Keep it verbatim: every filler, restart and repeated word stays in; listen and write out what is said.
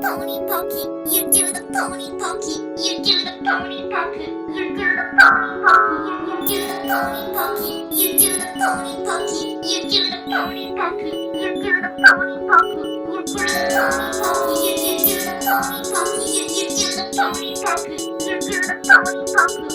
pony pokey. You do the pony pokey. You do the pony pokey. You do the pony pokey. You do the pony pokey. You do the pony pokey. You do the pony pokey. You do the pony pokey. You do the pony pokey. You do the pony pokey. You do the pony pokey. You do the pony pokey.